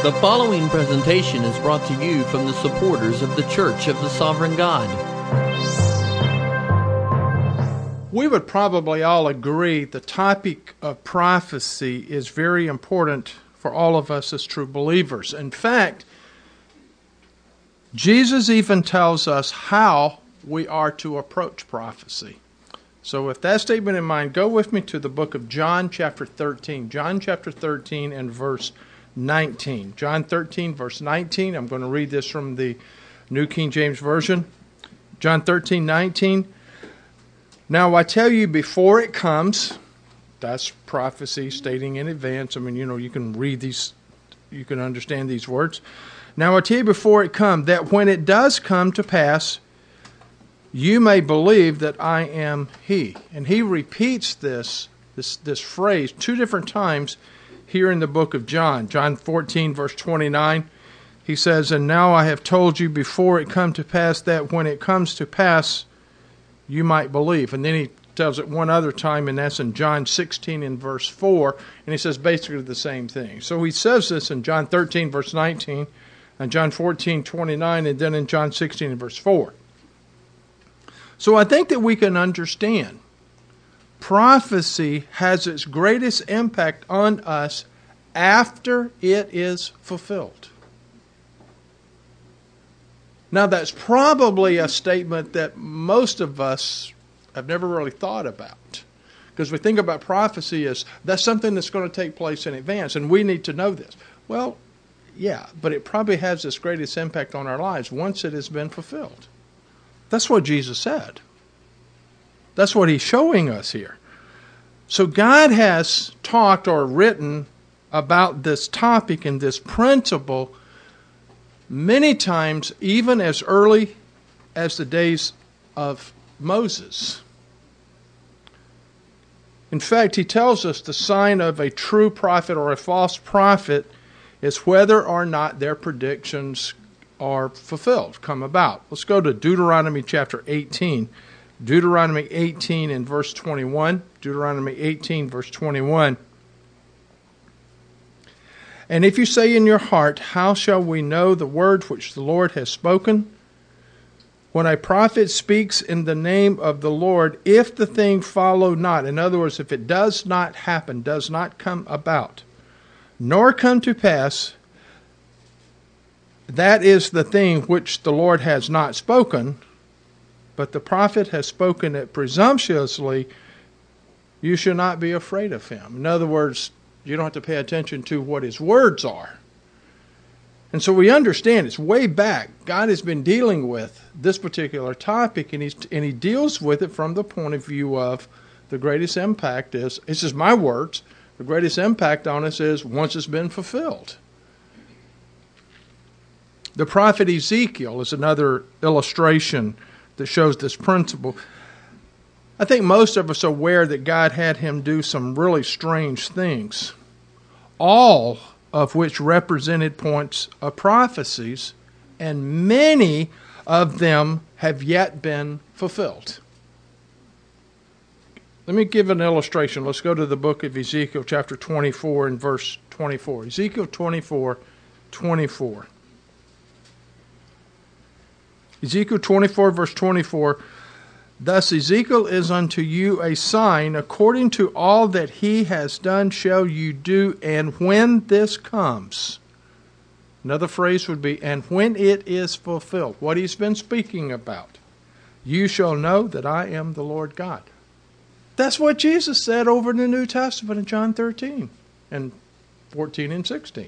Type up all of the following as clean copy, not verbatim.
The following presentation is brought to you from the supporters of the Church of the Sovereign God. We would probably all agree the topic of prophecy is very important for all of us as true believers. In fact, Jesus even tells us how we are to approach prophecy. So with that statement in mind, go with me to the book of John chapter 13. John chapter 13 and verse 19. John 13, verse 19. I'm going to read this from the New King James Version. John 13, 19. Now I tell you before it comes, that's prophecy stating in advance. I mean, you can read these, you can understand these words. Now I tell you before it comes, that when it does come to pass, you may believe that I am He. And he repeats this phrase two different times here in the book of John. John 14, verse 29, he says, and now I have told you before it come to pass, that when it comes to pass, you might believe. And then he tells it one other time, and that's in John 16 and verse 4, and he says basically the same thing. So he says this in John 13, verse 19, and John 14, 29, and then in John 16 and verse 4. So I think that we can understand prophecy has its greatest impact on us after it is fulfilled. Now, that's probably a statement that most of us have never really thought about. Because we think about prophecy as that's something that's going to take place in advance, and we need to know this. Well, yeah, but it probably has its greatest impact on our lives once it has been fulfilled. That's what Jesus said. That's what He's showing us here. So God has talked or written about this topic and this principle many times, even as early as the days of Moses. In fact, He tells us the sign of a true prophet or a false prophet is whether or not their predictions are fulfilled, come about. Let's go to Deuteronomy chapter 18. Deuteronomy 18 and verse 21. Deuteronomy 18, verse 21. And if you say in your heart, how shall we know the word which the Lord has spoken? When a prophet speaks in the name of the Lord, if the thing follow not, in other words, if it does not happen, does not come about, nor come to pass, that is the thing which the Lord has not spoken, but the prophet has spoken it presumptuously, you should not be afraid of him. In other words, you don't have to pay attention to what his words are. And so we understand it's way back. God has been dealing with this particular topic, and he deals with it from the point of view of the greatest impact is, this is my words, the greatest impact on us is once it's been fulfilled. The prophet Ezekiel is another illustration that shows this principle. I think most of us are aware that God had him do some really strange things, all of which represented points of prophecies, and many of them have yet been fulfilled. Let me give an illustration. Let's go to the book of Ezekiel chapter 24 and verse 24. Ezekiel 24, 24. Ezekiel 24, verse 24, thus Ezekiel is unto you a sign, according to all that he has done shall you do, and when this comes. Another phrase would be, and when it is fulfilled, what he's been speaking about, you shall know that I am the Lord God. That's what Jesus said over in the New Testament in John 13 and 14 and 16.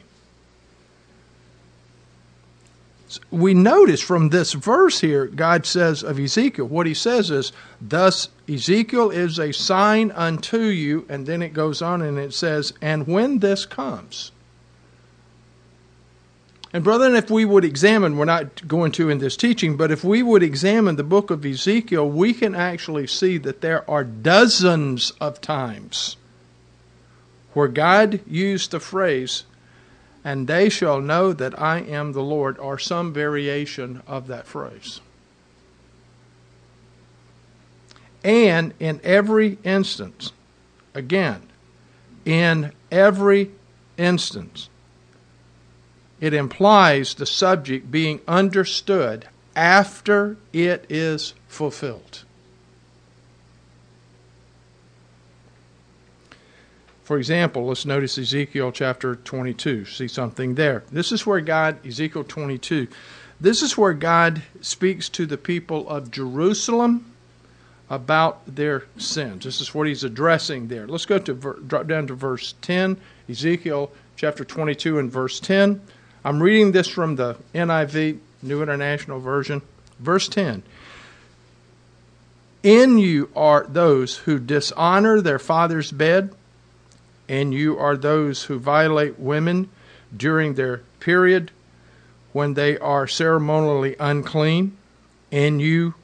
We notice from this verse here, God says of Ezekiel, what he says is, thus Ezekiel is a sign unto you, and then it goes on and it says, and when this comes. And brethren, if we would examine, we're not going to in this teaching, but if we would examine the book of Ezekiel, we can actually see that there are dozens of times where God used the phrase, and they shall know that I am the Lord, or some variation of that phrase. And in every instance, again, in every instance, it implies the subject being understood after it is fulfilled. For example, let's notice Ezekiel chapter 22. See something there. This is where God, Ezekiel 22, this is where God speaks to the people of Jerusalem about their sins. This is what he's addressing there. Let's go to drop down to verse 10, Ezekiel chapter 22 and verse 10. I'm reading this from the NIV, New International Version. Verse 10. In you are those who dishonor their father's bed, and you are those who violate women during their period when they are ceremonially unclean, and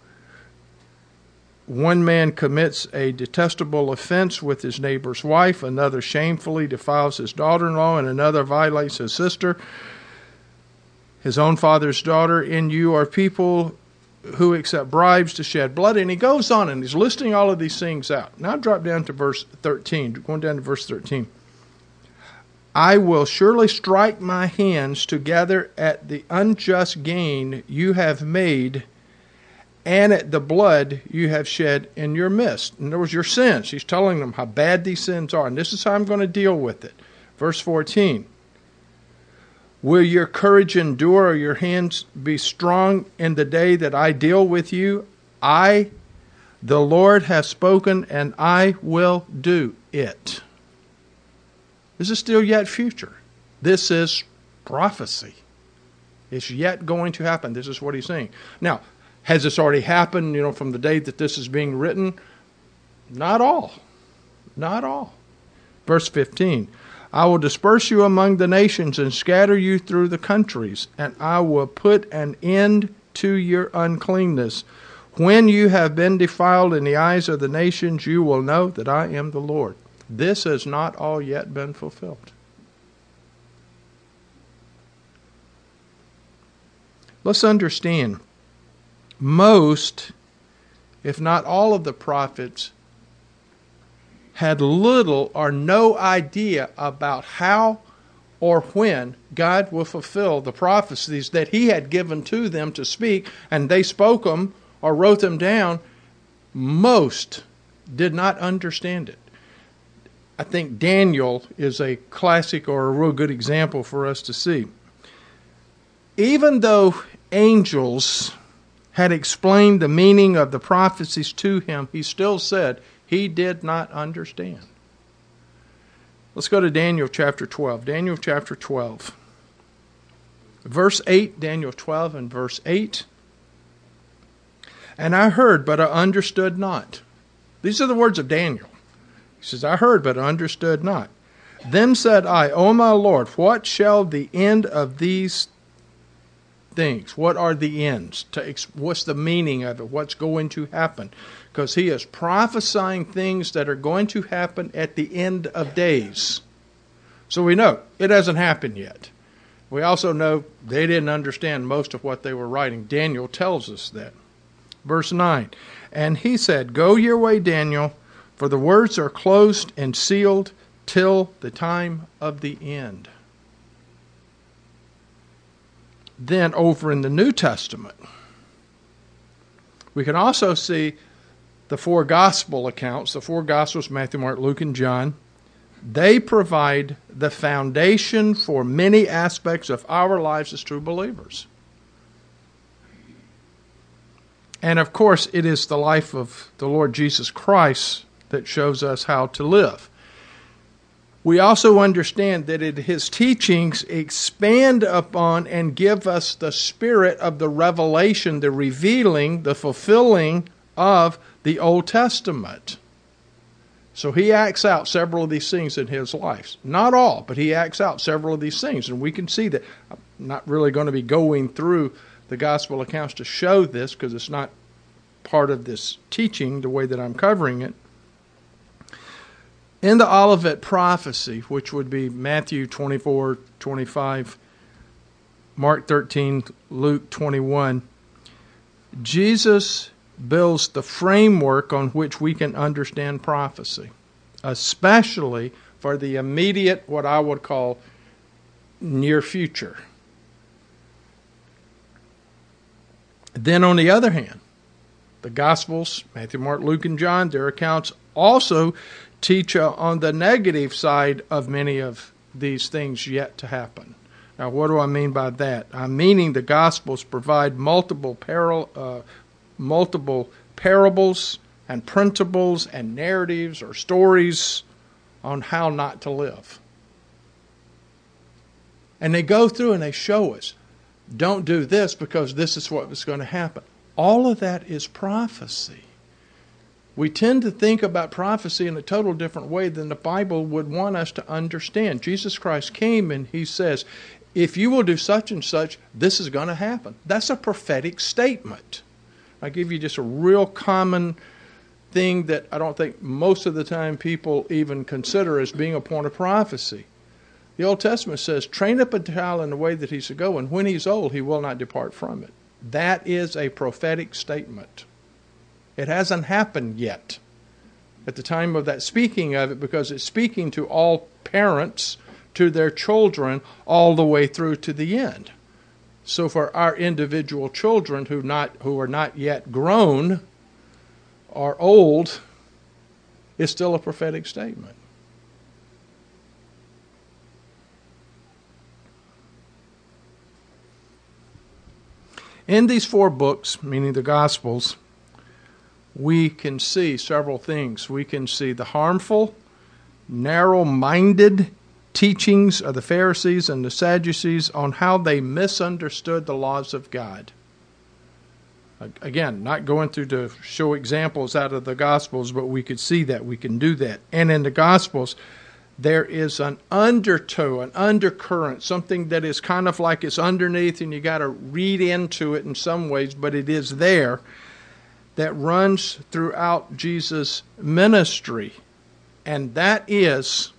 one man commits a detestable offense with his neighbor's wife, another shamefully defiles his daughter-in-law, and another violates his sister, his own father's daughter, and you are people who accept bribes to shed blood. And he goes on and he's listing all of these things out. Now drop down to verse 13, going down to verse 13. I will surely strike my hands together at the unjust gain you have made and at the blood you have shed in your midst. In other words, your sins. He's telling them how bad these sins are. And this is how I'm going to deal with it. Verse 14. Will your courage endure, or your hands be strong in the day that I deal with you? I, the Lord, have spoken, and I will do it. This is still yet future. This is prophecy. It's yet going to happen. This is what he's saying. Now, has this already happened, from the day that this is being written? Not all. Not all. Verse 15. I will disperse you among the nations and scatter you through the countries, and I will put an end to your uncleanness. When you have been defiled in the eyes of the nations, you will know that I am the Lord. This has not all yet been fulfilled. Let's understand, most, if not all of the prophets, had little or no idea about how or when God will fulfill the prophecies that he had given to them to speak, and they spoke them or wrote them down. Most did not understand it. I think Daniel is a classic or a real good example for us to see. Even though angels had explained the meaning of the prophecies to him, he still said he did not understand. Let's go to Daniel chapter 12. Daniel chapter 12. Verse 8, Daniel 12 and verse 8. And I heard, but I understood not. These are the words of Daniel. He says, I heard, but I understood not. Then said I, O my Lord, what shall the end of these things? What are the ends? What's the meaning of it? What's going to happen? Because he is prophesying things that are going to happen at the end of days. So we know it hasn't happened yet. We also know they didn't understand most of what they were writing. Daniel tells us that. Verse 9, and he said, Go your way, Daniel, for the words are closed and sealed till the time of the end. Then over in the New Testament, we can also see the four gospel accounts, the four gospels, Matthew, Mark, Luke, and John. They provide the foundation for many aspects of our lives as true believers. And of course, it is the life of the Lord Jesus Christ that shows us how to live. We also understand that his teachings expand upon and give us the spirit of the revelation, the revealing, the fulfilling of the Old Testament. So he acts out several of these things in his life. Not all, but he acts out several of these things. And we can see that. I'm not really going to be going through the gospel accounts to show this because it's not part of this teaching the way that I'm covering it. In the Olivet prophecy, which would be Matthew 24, 25, Mark 13, Luke 21, Jesus builds the framework on which we can understand prophecy, especially for the immediate, what I would call near future. Then on the other hand, the Gospels, Matthew, Mark, Luke, and John, their accounts also teach on the negative side of many of these things yet to happen. Now, what do I mean by that? I'm meaning the Gospels provide multiple parables and principles and narratives or stories on how not to live. And they go through and they show us, don't do this because this is what is going to happen. All of that is prophecy. We tend to think about prophecy in a total different way than the Bible would want us to understand. Jesus Christ came and he says, if you will do such and such, this is going to happen. That's a prophetic statement. I'll give you just a real common thing that I don't think most of the time people even consider as being a point of prophecy. The Old Testament says, train up a child in the way that he should go, and when he's old, he will not depart from it. That is a prophetic statement. It hasn't happened yet at the time of that speaking of it, because it's speaking to all parents, to their children, all the way through to the end. So for our individual children who are not yet grown or old, it's still a prophetic statement. In these 4 books, meaning the Gospels, we can see several things. We can see the harmful, narrow-minded teachings of the Pharisees and the Sadducees on how they misunderstood the laws of God. Again, not going through to show examples out of the Gospels, but we could see that. We can do that. And in the Gospels, there is an undertow, an undercurrent, something that is kind of like it's underneath and you got to read into it in some ways, but it is there, that runs throughout Jesus' ministry. And that is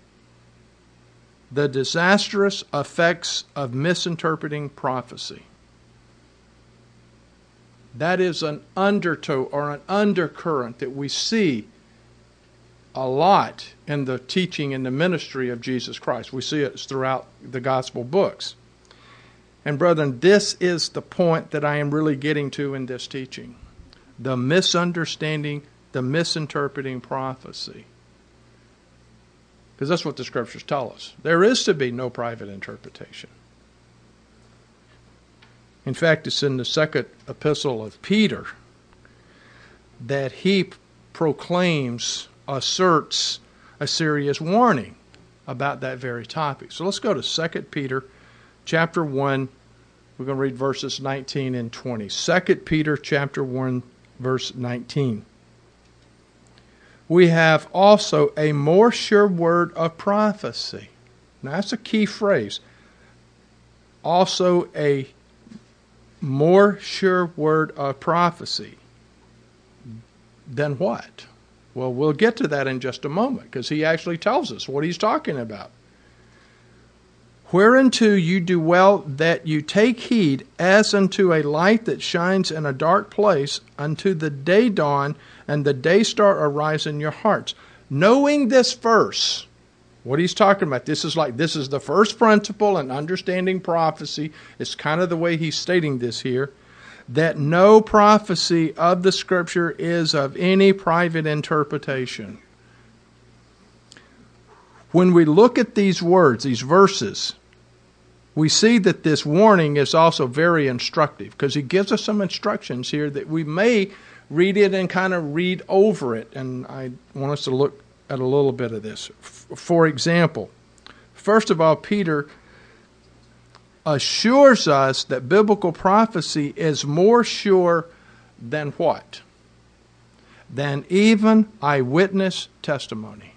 the disastrous effects of misinterpreting prophecy. That is an undertow or an undercurrent that we see a lot in the teaching and the ministry of Jesus Christ. We see it throughout the gospel books. And brethren, this is the point that I am really getting to in this teaching. The misunderstanding, the misinterpreting prophecy. Because that's what the Scriptures tell us. There is to be no private interpretation. In fact, it's in the second epistle of Peter that he proclaims, asserts a serious warning about that very topic. So let's go to 2 Peter chapter 1. We're going to read verses 19 and 20. 2 Peter chapter 1, verse 19. We have also a more sure word of prophecy. Now that's a key phrase. Also a more sure word of prophecy. Then what? Well, we'll get to that in just a moment, because he actually tells us what he's talking about. Whereunto you do well that you take heed, as unto a light that shines in a dark place, unto the day dawn and the day star arise in your hearts. Knowing this verse, what he's talking about, this is the first principle in understanding prophecy. It's kind of the way he's stating this here, that no prophecy of the Scripture is of any private interpretation. When we look at these words, these verses, we see that this warning is also very instructive, because he gives us some instructions here that we may read it and kind of read over it. And I want us to look at a little bit of this. For example, first of all, Peter assures us that biblical prophecy is more sure than what? Than even eyewitness testimony.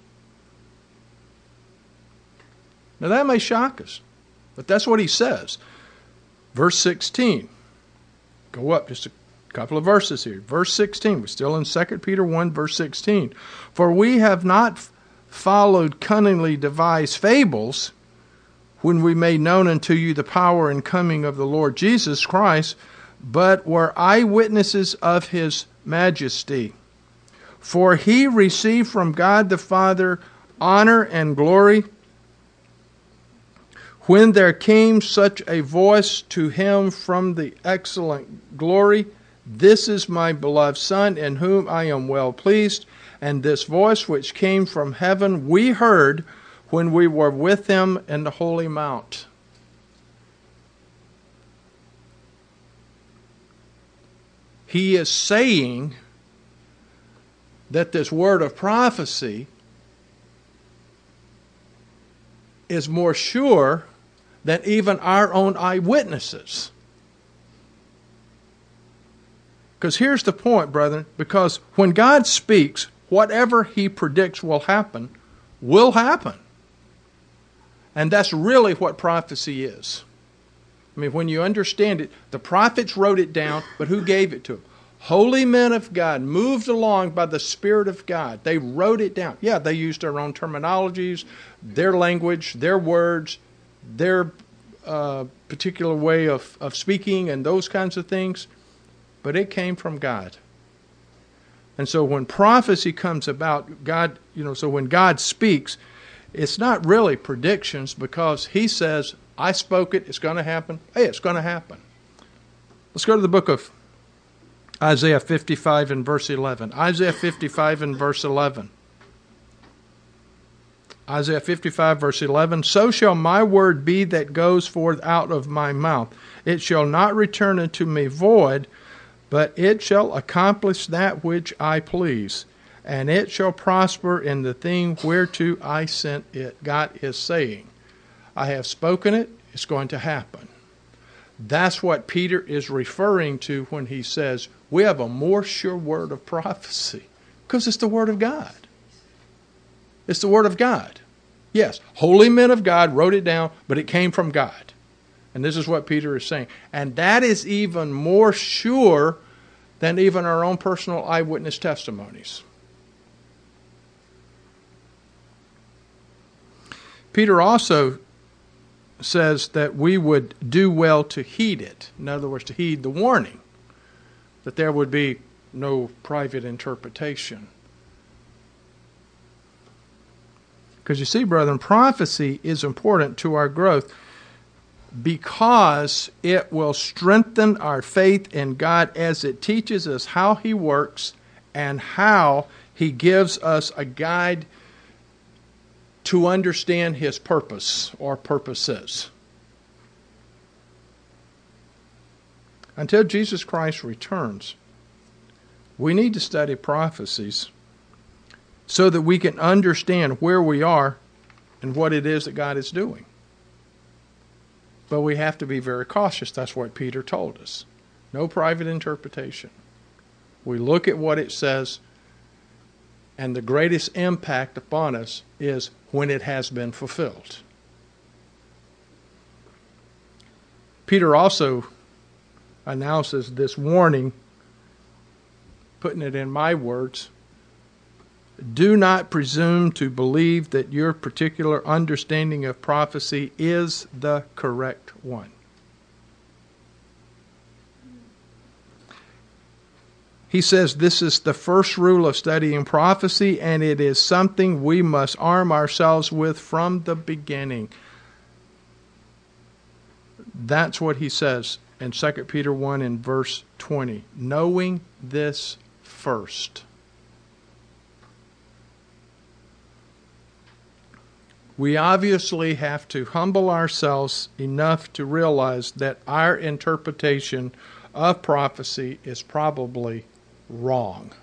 Now that may shock us, but that's what he says. Verse 16. Go up just a couple of verses here. Verse 16. We're still in 2 Peter 1, verse 16. For we have not followed cunningly devised fables, when we made known unto you the power and coming of the Lord Jesus Christ, but were eyewitnesses of his majesty. For he received from God the Father honor and glory, When there came such a voice to him from the excellent glory, "This is my beloved Son, in whom I am well pleased." And this voice which came from heaven we heard when we were with him in the holy mount. He is saying that this word of prophecy is more sure than even our own eyewitnesses. Because here's the point, brethren, because when God speaks, whatever he predicts will happen. And that's really what prophecy is. I mean, when you understand it, the prophets wrote it down, but who gave it to them? Holy men of God, moved along by the Spirit of God. They wrote it down. Yeah, they used their own terminologies, their language, their words, their particular way of speaking and those kinds of things. But it came from God. And so when prophecy comes about, God, so when God speaks, it's not really predictions because he says, I spoke it, it's going to happen. Hey, it's going to happen. Let's go to the book of Isaiah 55 and verse 11. Isaiah 55 and verse 11. Isaiah 55 verse 11. So shall my word be that goes forth out of my mouth. It shall not return unto me void, but it shall accomplish that which I please, and it shall prosper in the thing whereto I sent it. God is saying, I have spoken it, it's going to happen. That's what Peter is referring to when he says, we have a more sure word of prophecy, because it's the word of God. It's the word of God. Yes, holy men of God wrote it down, but it came from God. And this is what Peter is saying. And that is even more sure than even our own personal eyewitness testimonies. Peter also says that we would do well to heed it. In other words, to heed the warning that there would be no private interpretation. Because you see, brethren, prophecy is important to our growth because it will strengthen our faith in God as it teaches us how he works and how he gives us a guide to understand his purpose or purposes. Until Jesus Christ returns, we need to study prophecies so that we can understand where we are and what it is that God is doing. But we have to be very cautious. That's what Peter told us. No private interpretation. We look at what it says, and the greatest impact upon us is when it has been fulfilled. Peter also announces this warning, putting it in my words. Do not presume to believe that your particular understanding of prophecy is the correct one. He says this is the first rule of studying prophecy, and it is something we must arm ourselves with from the beginning. That's what he says in 2 Peter 1 in verse 20. Knowing this first. We obviously have to humble ourselves enough to realize that our interpretation of prophecy is probably wrong.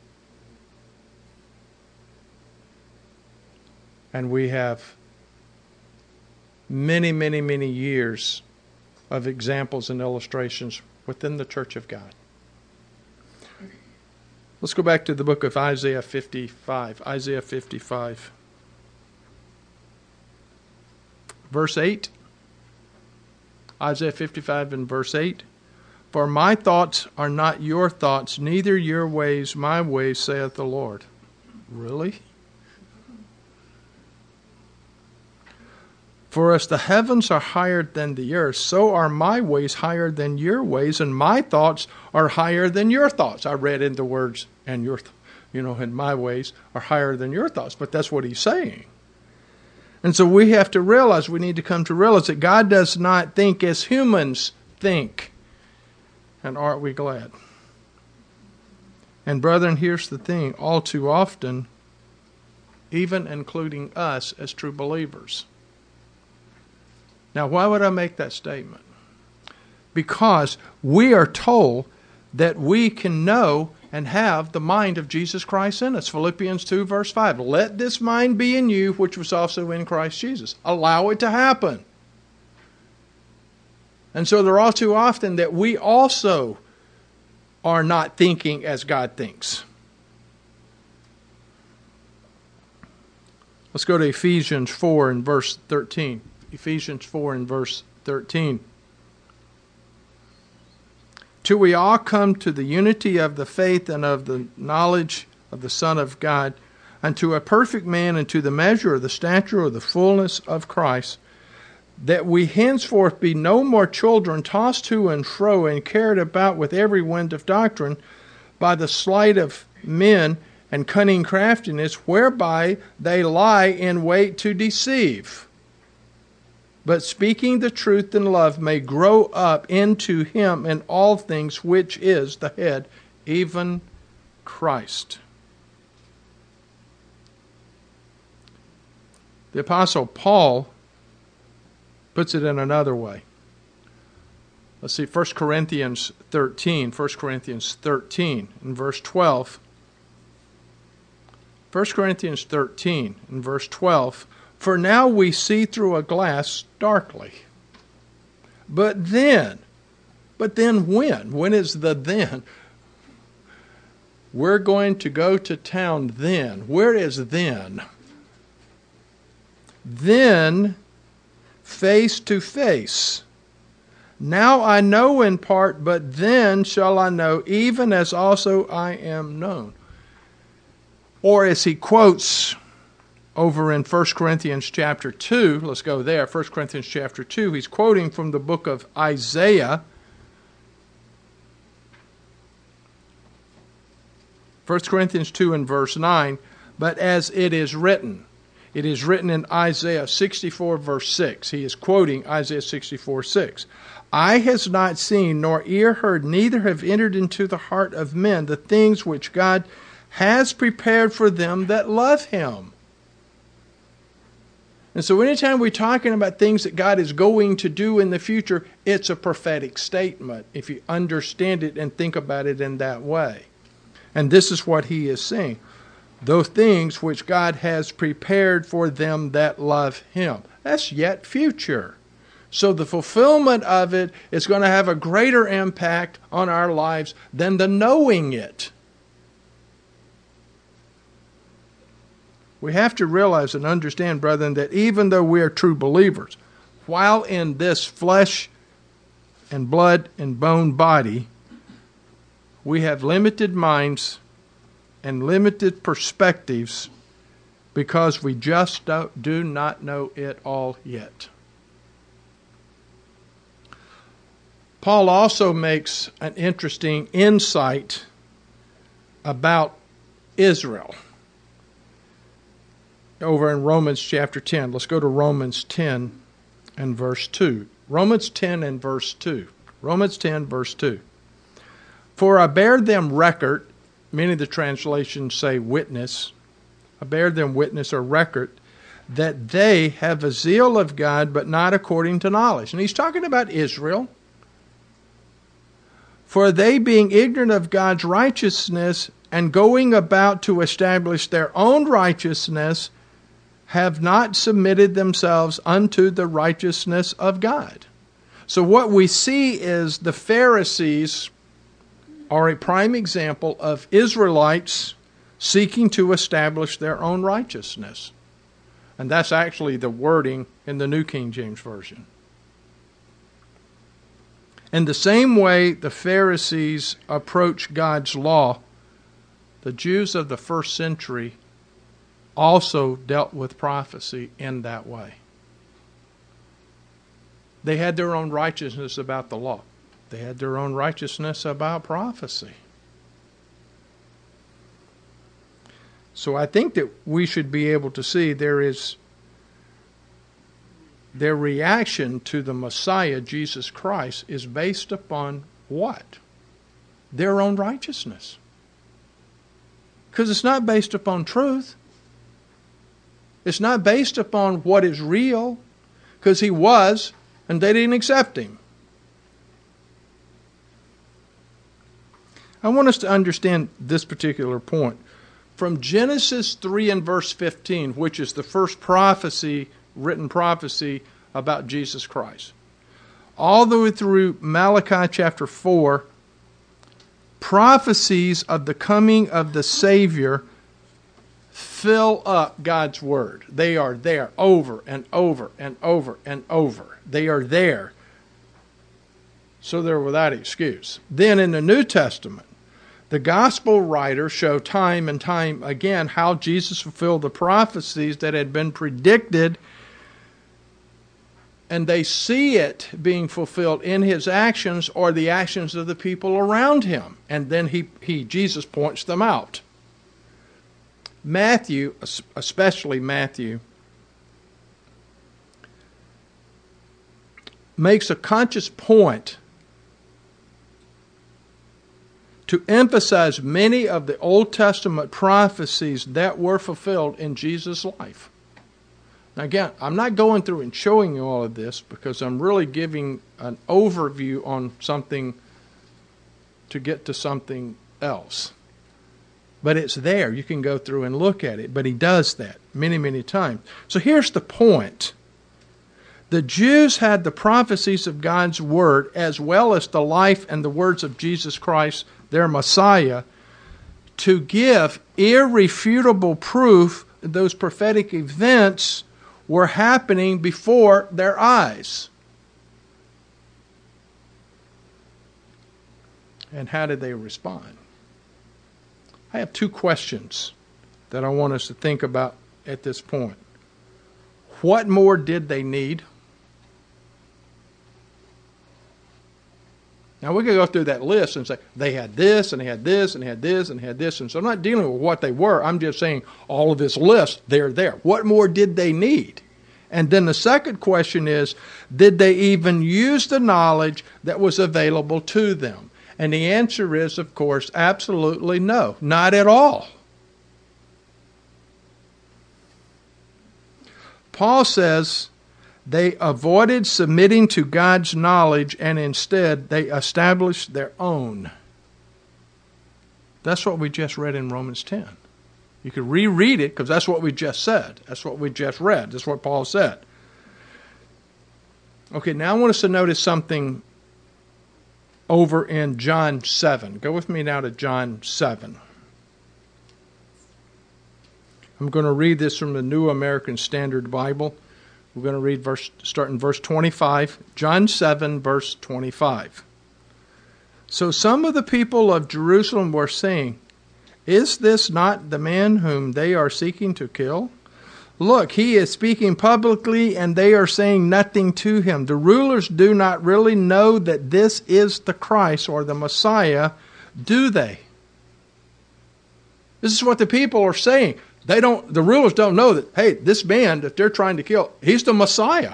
And we have many, many, many years of examples and illustrations within the Church of God. Let's go back to the book of Isaiah 55. Isaiah 55. Verse 8. Isaiah 55 and verse 8. For my thoughts are not your thoughts, neither your ways my ways, saith the Lord. Really? For as the heavens are higher than the earth, so are my ways higher than your ways, and my thoughts are higher than your thoughts. I read in the words, and and my ways are higher than your thoughts. But that's what he's saying. And so we have to realize, we need to come to realize that God does not think as humans think. And aren't we glad? And brethren, here's the thing. All too often, even including us as true believers. Now, why would I make that statement? Because we are told that we can know and have the mind of Jesus Christ in us. Philippians 2 verse 5. Let this mind be in you, which was also in Christ Jesus. Allow it to happen. And so there are all too often that we also are not thinking as God thinks. Let's go to Ephesians 4 and verse 13. Ephesians 4 and verse 13. Till we all come to the unity of the faith and of the knowledge of the Son of God, unto a perfect man, and to the measure of the stature of the fullness of Christ, that we henceforth be no more children, tossed to and fro, and carried about with every wind of doctrine, by the sleight of men and cunning craftiness, whereby they lie in wait to deceive. But speaking the truth in love may grow up into him in all things, which is the head, even Christ. The Apostle Paul puts it in another way. Let's see, 1 Corinthians 13 in verse 12. 1 Corinthians 13 in verse 12. For now we see through a glass darkly. But then when? When is the then? We're going to go to town then. Where is then? Then face to face. Now I know in part, but then shall I know, even as also I am known. Or as he quotes over in 1 Corinthians chapter 2, let's go there, 1 Corinthians chapter 2, he's quoting from the book of Isaiah. 1 Corinthians 2 and verse 9, but as it is written in Isaiah 64 verse 6. He is quoting Isaiah 64, 6. Eye has not seen, nor ear heard, neither have entered into the heart of men the things which God has prepared for them that love him. And so anytime we're talking about things that God is going to do in the future, it's a prophetic statement, if you understand it and think about it in that way. And this is what he is saying. Those things which God has prepared for them that love him. That's yet future. So the fulfillment of it is going to have a greater impact on our lives than the knowing it. We have to realize and understand, brethren, that even though we are true believers, while in this flesh and blood and bone body, we have limited minds and limited perspectives because we just do not know it all yet. Paul also makes an interesting insight about Israel over in Romans chapter 10. Let's go to Romans 10 and verse 2. Romans 10 and verse 2. Romans 10 verse 2. For I bear them record, many of the translations say witness. I bear them witness or record that they have a zeal of God, but not according to knowledge. And he's talking about Israel. For they, being ignorant of God's righteousness and going about to establish their own righteousness, have not submitted themselves unto the righteousness of God. So what we see is the Pharisees are a prime example of Israelites seeking to establish their own righteousness. And that's actually the wording in the New King James Version. In the same way the Pharisees approach God's law, the Jews of the first century also dealt with prophecy in that way. They had their own righteousness about the law. They had their own righteousness about prophecy. So I think that we should be able to see there is their reaction to the Messiah, Jesus Christ, is based upon what? Their own righteousness. Because it's not based upon truth. It's not based upon what is real, because he was, and they didn't accept him. I want us to understand this particular point. From Genesis 3 and verse 15, which is the first prophecy, written prophecy about Jesus Christ, all the way through Malachi chapter 4, prophecies of the coming of the Savior fill up God's Word. They are there over and over and over and over. They are there. So they're without excuse. Then in the New Testament, the gospel writers show time and time again how Jesus fulfilled the prophecies that had been predicted, and they see it being fulfilled in his actions or the actions of the people around him. And then Jesus points them out. Matthew, especially Matthew, makes a conscious point to emphasize many of the Old Testament prophecies that were fulfilled in Jesus' life. Now again, I'm not going through and showing you all of this because I'm really giving an overview on something to get to something else. But it's there. You can go through and look at it. But he does that many, many times. So here's the point. The Jews had the prophecies of God's Word as well as the life and the words of Jesus Christ, their Messiah, to give irrefutable proof that those prophetic events were happening before their eyes. And how did they respond? I have two questions that I want us to think about at this point. What more did they need? Now we could go through that list and say, they had this, and they had this, and they had this, and they had this. And so I'm not dealing with what they were. I'm just saying all of this list, they're there. What more did they need? And then the second question is, did they even use the knowledge that was available to them? And the answer is, of course, absolutely no. Not at all. Paul says they avoided submitting to God's knowledge and instead they established their own. That's what we just read in Romans 10. You could reread it because that's what we just said. That's what we just read. That's what Paul said. Okay, now I want us to notice something over in John 7. Go with me now to John 7. I'm going to read this from the New American Standard Bible. We're going to read starting verse 25. John 7, verse 25. So some of the people of Jerusalem were saying, "Is this not the man whom they are seeking to kill? Look, he is speaking publicly, and they are saying nothing to him." The rulers do not really know that this is the Christ or the Messiah, do they? This is what the people are saying. The rulers don't know that, hey, this man that they're trying to kill, he's the Messiah.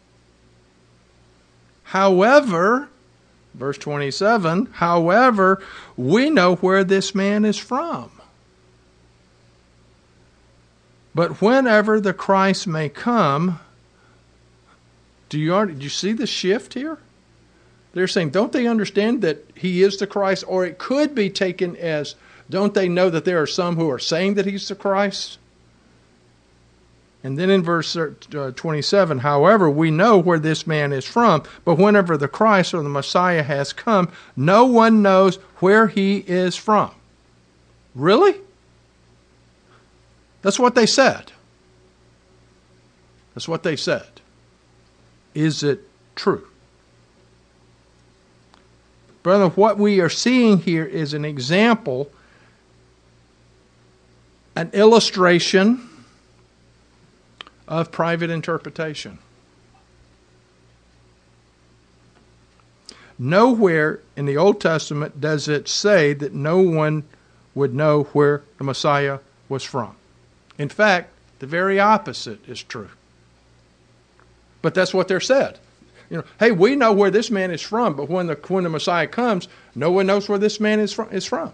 However, verse 27, however, we know where this man is from. But whenever the Christ may come, do you see the shift here? They're saying, don't they understand that he is the Christ? Or it could be taken as, don't they know that there are some who are saying that he's the Christ? And then in verse 27, however, we know where this man is from, but whenever the Christ or the Messiah has come, no one knows where he is from. Really? That's what they said. That's what they said. Is it true? Brother, what we are seeing here is an example, an illustration of private interpretation. Nowhere in the Old Testament does it say that no one would know where the Messiah was from. In fact, the very opposite is true. But that's what they're said. Hey, we know where this man is from, but when the Messiah comes, no one knows where this man is from.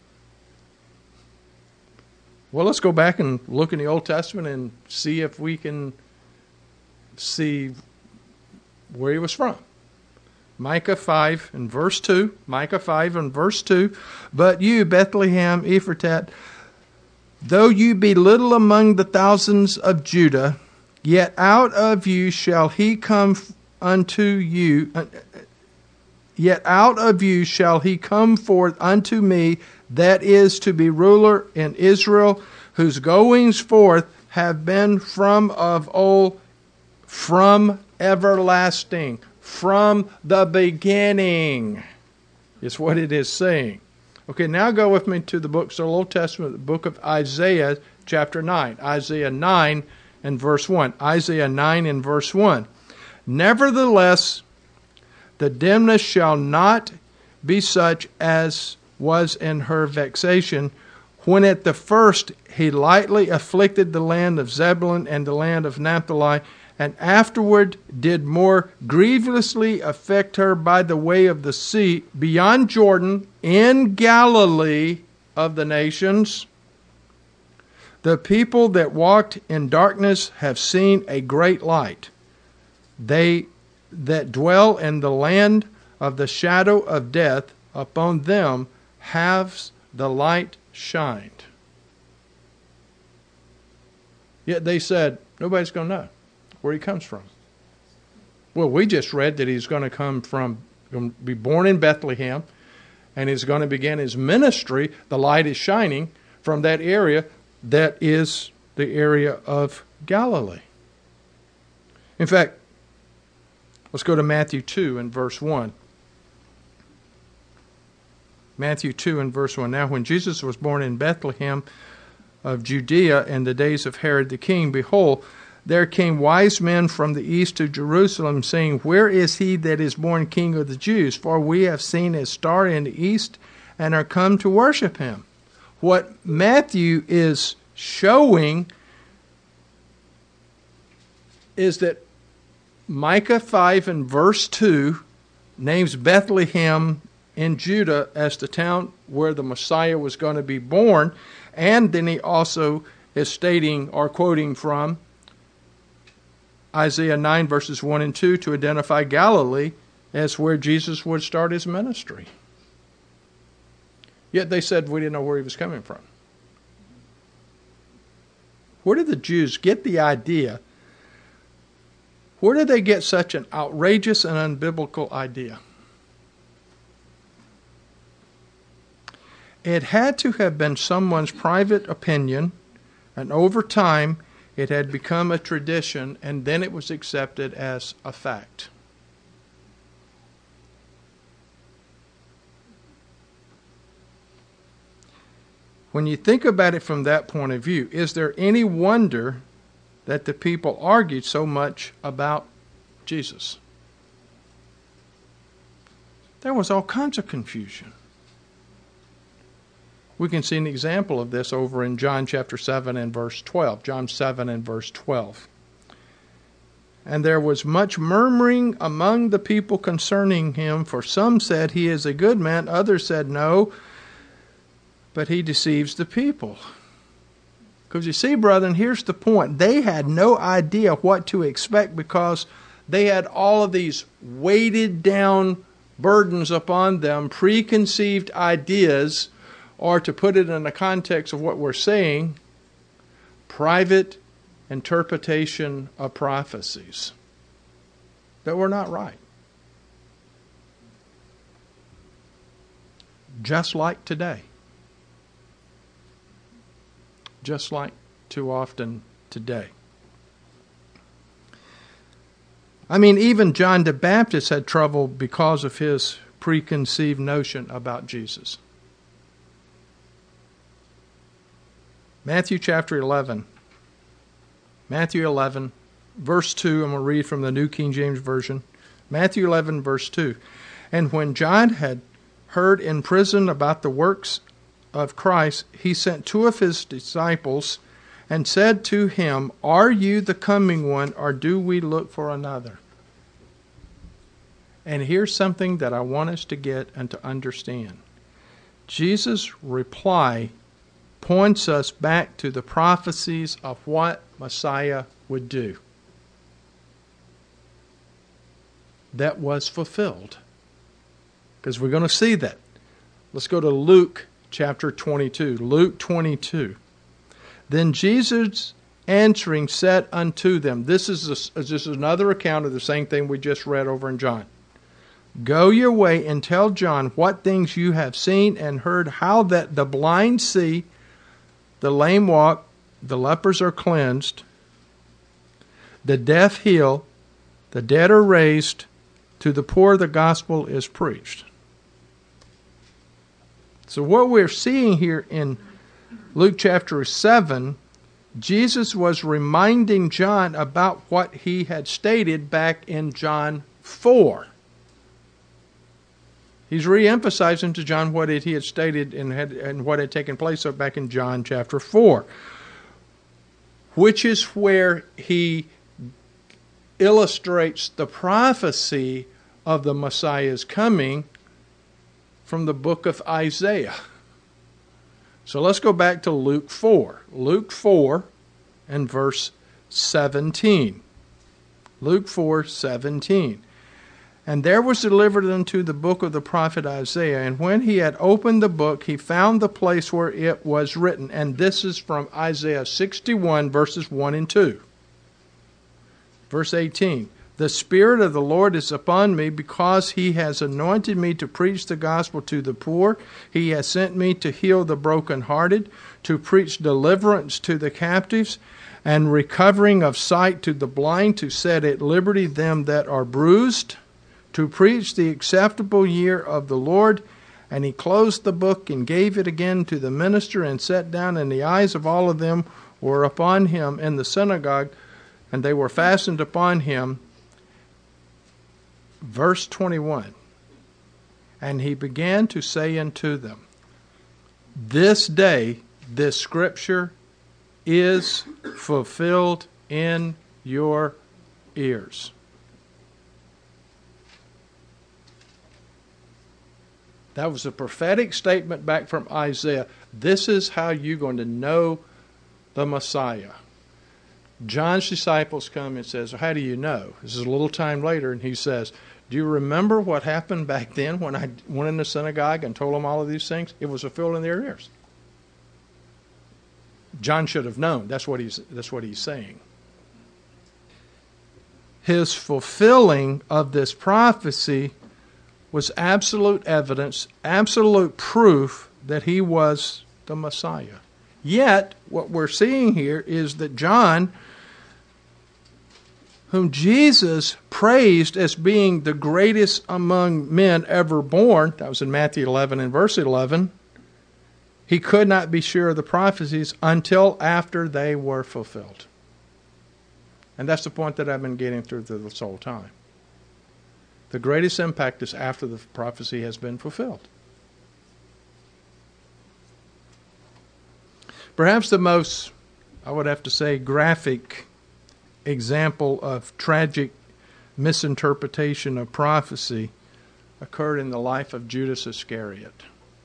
Well, let's go back and look in the Old Testament and see if we can see where he was from. Micah 5 and verse 2. Micah 5 and verse 2. But you, Bethlehem Ephratah, though you be little among the thousands of Judah, yet out of you shall he come unto you. Yet out of you shall he come forth unto me, that is to be ruler in Israel, whose goings forth have been from of old, from everlasting, from the beginning, is what it is saying. Okay, now go with me to the books of the Old Testament, the book of Isaiah, chapter 9. Isaiah 9 and verse 1. Isaiah 9 and verse 1. Nevertheless, the dimness shall not be such as was in her vexation, when at the first he lightly afflicted the land of Zebulun and the land of Naphtali, and afterward did more grievously affect her by the way of the sea, beyond Jordan, in Galilee of the nations. The people that walked in darkness have seen a great light. They that dwell in the land of the shadow of death, upon them has the light shined. Yet they said, nobody's going to know where he comes from. Well, we just read that he's going to be born in Bethlehem, and he's going to begin his ministry. The light is shining from that area that is the area of Galilee. In fact, let's go to Matthew 2 and verse 1. Matthew 2 and verse 1. Now when Jesus was born in Bethlehem of Judea in the days of Herod the king, behold, there came wise men from the east to Jerusalem, saying, Where is he that is born King of the Jews? For we have seen his star in the east, and are come to worship him. What Matthew is showing is that Micah 5 and verse 2 names Bethlehem in Judah as the town where the Messiah was going to be born, and then he also is stating or quoting from Isaiah 9 verses 1 and 2 to identify Galilee as where Jesus would start his ministry. Yet they said we didn't know where he was coming from. Where did the Jews get the idea? Where did they get such an outrageous and unbiblical idea? It had to have been someone's private opinion, and over time it had become a tradition, and then it was accepted as a fact. When you think about it from that point of view, is there any wonder that the people argued so much about Jesus? There was all kinds of confusion. We can see an example of this over in John chapter 7 and verse 12. John 7 and verse 12. And there was much murmuring among the people concerning him, for some said he is a good man, others said no, but he deceives the people. Because you see, brethren, here's the point. They had no idea what to expect because they had all of these weighted down burdens upon them, preconceived ideas, or to put it in the context of what we're saying, private interpretation of prophecies that were not right. Just like today. Just like too often today. I mean, even John the Baptist had trouble because of his preconceived notion about Jesus. Matthew chapter 11. Matthew 11, verse 2, I'm going to read from the New King James Version. Matthew 11, verse 2. And when John had heard in prison about the works of Christ, he sent two of his disciples and said to him, Are you the coming one, or do we look for another? And here's something that I want us to get and to understand. Jesus' reply points us back to the prophecies of what Messiah would do. That was fulfilled. Because we're going to see that. Let's go to Luke chapter 22. Luke 22. Then Jesus answering said unto them, this is another account of the same thing we just read over in John. Go your way and tell John what things you have seen and heard, how that the blind see, the lame walk, the lepers are cleansed, the deaf heal, the dead are raised, to the poor the gospel is preached. So what we're seeing here in Luke chapter 7, Jesus was reminding John about what he had stated back in John 4. He's re-emphasizing to John what he had stated and what had taken place back in John chapter 4, which is where he illustrates the prophecy of the Messiah's coming from the book of Isaiah. So let's go back to Luke 4. Luke 4 and verse 17. Luke 4:17. And there was delivered unto the book of the prophet Isaiah, and when he had opened the book, he found the place where it was written. And this is from Isaiah 61, verses 1 and 2. Verse 18. The Spirit of the Lord is upon me, because he has anointed me to preach the gospel to the poor. He has sent me to heal the brokenhearted, to preach deliverance to the captives, and recovering of sight to the blind, to set at liberty them that are bruised, to preach the acceptable year of the Lord. And he closed the book and gave it again to the minister, and sat down, and the eyes of all of them were upon him in the synagogue, and they were fastened upon him. Verse 21. And he began to say unto them, This day this scripture is fulfilled in your ears. That was a prophetic statement back from Isaiah. This is how you're going to know the Messiah. John's disciples come and says, how do you know? This is a little time later, and he says, do you remember what happened back then when I went in the synagogue and told them all of these things? It was fulfilled in their ears. John should have known. That's what he's saying. His fulfilling of this prophecy was absolute evidence, absolute proof that he was the Messiah. Yet, what we're seeing here is that John, whom Jesus praised as being the greatest among men ever born, that was in Matthew 11 and verse 11, he could not be sure of the prophecies until after they were fulfilled. And that's the point that I've been getting through this whole time. The greatest impact is after the prophecy has been fulfilled. Perhaps the most, I would have to say, graphic example of tragic misinterpretation of prophecy occurred in the life of Judas Iscariot.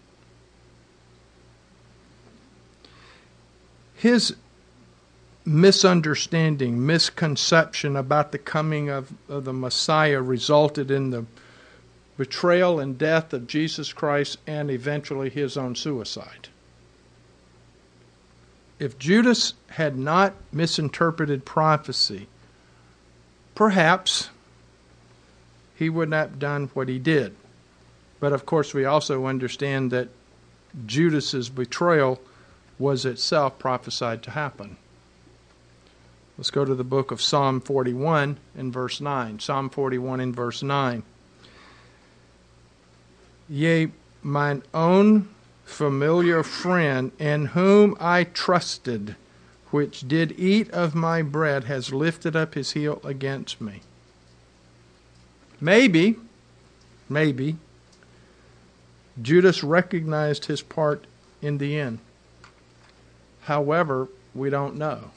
His misunderstanding, misconception about the coming of the Messiah resulted in the betrayal and death of Jesus Christ and eventually his own suicide. If Judas had not misinterpreted prophecy, perhaps he would not have done what he did. But of course we also understand that Judas's betrayal was itself prophesied to happen. Let's go to the book of Psalm 41 and verse 9. Psalm 41 and verse 9. Yea, mine own familiar friend, in whom I trusted, which did eat of my bread, has lifted up his heel against me. Maybe, Judas recognized his part in the end. However, we don't know.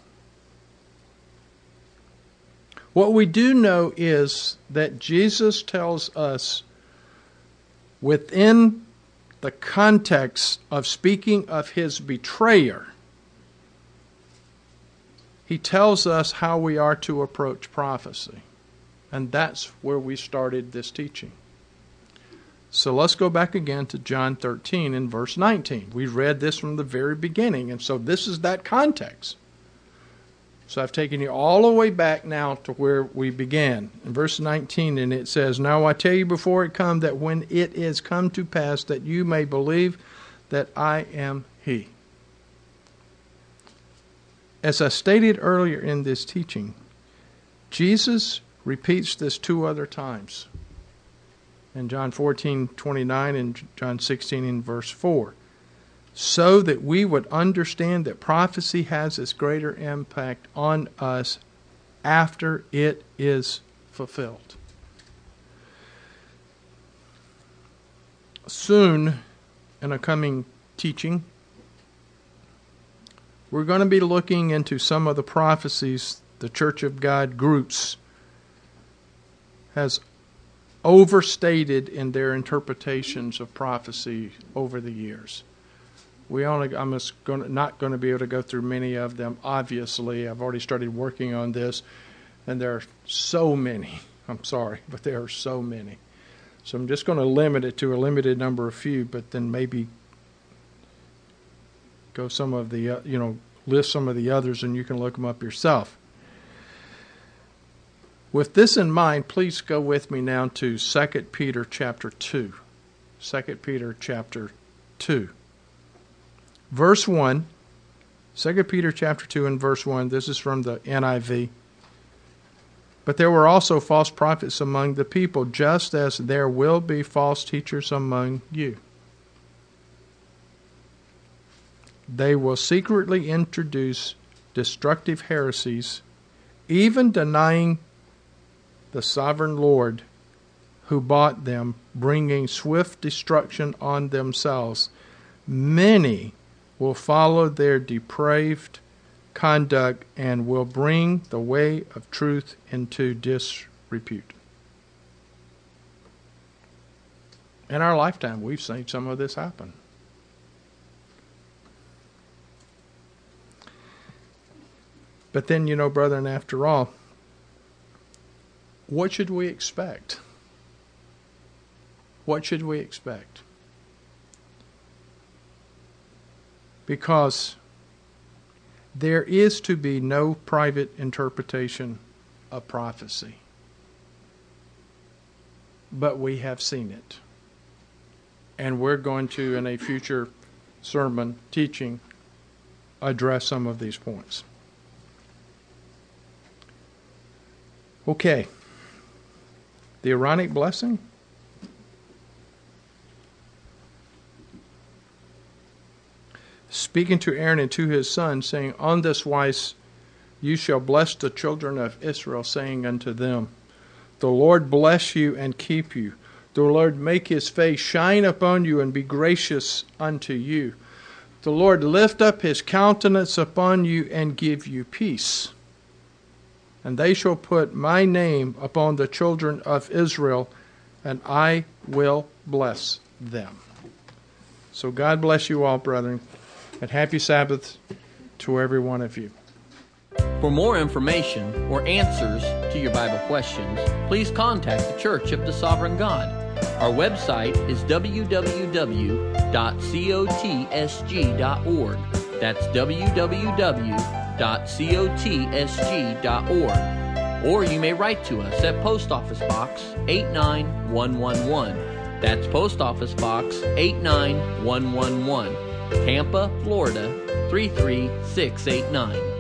What we do know is that Jesus tells us within the context of speaking of his betrayer, he tells us how we are to approach prophecy. And that's where we started this teaching. So let's go back again to John 13 and verse 19. We read this from the very beginning, and so this is that context. So I've taken you all the way back now to where we began. In verse 19, and it says, "Now I tell you before it come, that when it is come to pass, that you may believe that I am he." As I stated earlier in this teaching, Jesus repeats this 2 other times. In John 14:29 and John 16 in verse 4. So that we would understand that prophecy has its greater impact on us after it is fulfilled. Soon, in a coming teaching, we're going to be looking into some of the prophecies the Church of God groups has overstated in their interpretations of prophecy over the years. I'm not going to be able to go through many of them. Obviously, I've already started working on this, and there are so many. I'm sorry, but there are so many. So I'm just going to limit it to a limited number of few, but then maybe go some of the, list some of the others, and you can look them up yourself. With this in mind, please go with me now to 2 Peter chapter 2. 2 Peter chapter 2. Verse 1, 2 Peter chapter 2 and verse 1, this is from the NIV. "But there were also false prophets among the people, just as there will be false teachers among you. They will secretly introduce destructive heresies, even denying the sovereign Lord who bought them, bringing swift destruction on themselves. Many will follow their depraved conduct and will bring the way of truth into disrepute." In our lifetime, we've seen some of this happen. But then, brethren, after all, what should we expect? What should we expect? Because there is to be no private interpretation of prophecy. But we have seen it. And we're going to, in a future sermon teaching, address some of these points. Okay. The Aaronic blessing. Speaking to Aaron and to his sons, saying, "On this wise you shall bless the children of Israel, saying unto them, The Lord bless you and keep you. The Lord make his face shine upon you and be gracious unto you. The Lord lift up his countenance upon you and give you peace. And they shall put my name upon the children of Israel, and I will bless them." So God bless you all, brethren. And happy Sabbath to every one of you. For more information or answers to your Bible questions, please contact the Church of the Sovereign God. Our website is www.cotsg.org. That's www.cotsg.org. Or you may write to us at Post Office Box 89111. That's Post Office Box 89111. Tampa, Florida 33689.